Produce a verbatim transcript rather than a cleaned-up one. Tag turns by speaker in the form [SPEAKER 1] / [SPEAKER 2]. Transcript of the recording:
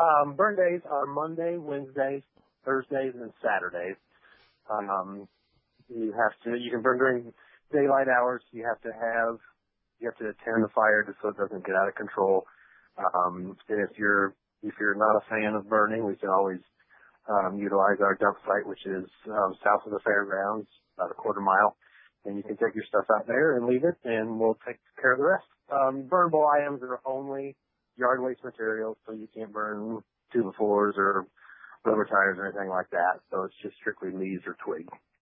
[SPEAKER 1] Um, burn days are Monday, Wednesdays, Thursdays, and Saturdays. Um, you have to, you can burn during daylight hours. You have to have, you have to attend the fire just so it doesn't get out of control. Um, and if you're, if you're not a fan of burning, we can always, um, utilize our dump site, which is, um, south of the fairgrounds, about a quarter mile. And you can take your stuff out there and leave it, and we'll take care of the rest. Um, burnable items are only yard waste materials, so you can't burn two by fours or rubber tires or anything like that. So it's just strictly leaves or twigs.